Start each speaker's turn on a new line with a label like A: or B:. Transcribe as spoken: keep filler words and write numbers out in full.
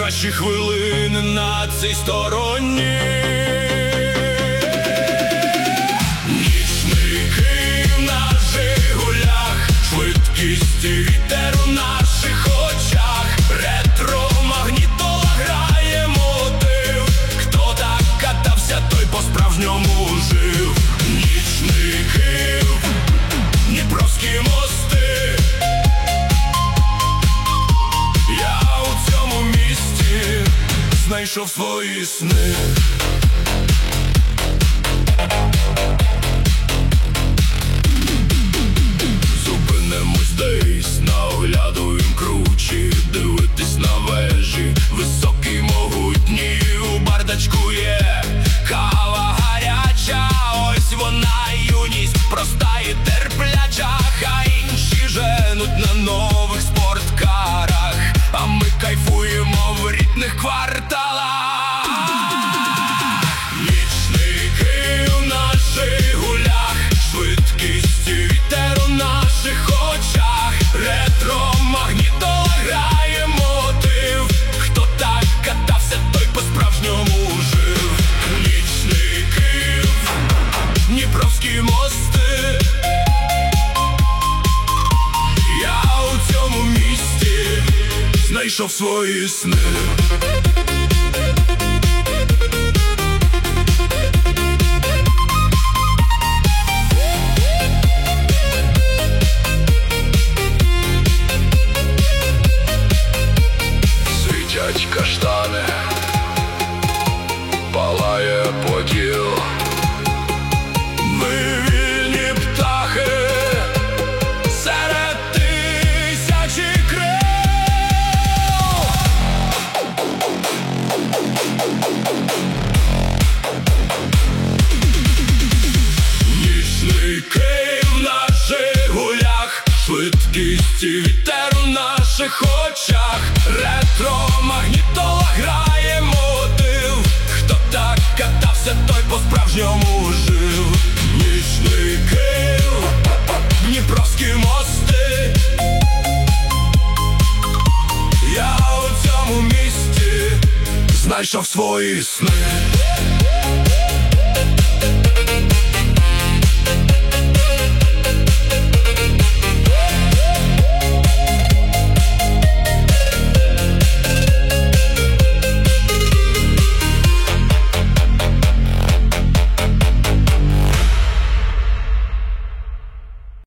A: найкращі хвилини на цій стороні. Нічний Київ на Жигулях, швидкість і вітер у наших очах. Ретро-магнітола грає мотив, хто так катався, той по-справжньому жив. Нічний Київ, Дніпровські мости. Я у цьому місті знайшов свої сни. Зупинимось десь на оглядовім кручі, дивитись на вежі, високі, могутні. У бардачку є кава гаряча, ось вона юність, проста і терпляча. А інші женуть на нових спорткарах, а ми кайфуємо в рідних кварталах. Нічний Київ на Жигулях, швидкість і вітер у наших очах. Ретро-магнітола грає мотив, хто так катався, той по-справжньому жив. Нічний Київ, Дніпровські мости. Я у цьому місті знайшов свої сни. Світять каштани, палає Поділ. Ми вільні птахи серед тисячі крил. Нічний Київ на Жигулях, швидкість і вітер у наших очах. Ретро-магнітола грає мотив, хто так катався, той по-справжньому жив. Нічний Київ, Дніпровські мости. Я у цьому місті знайшов свої сни.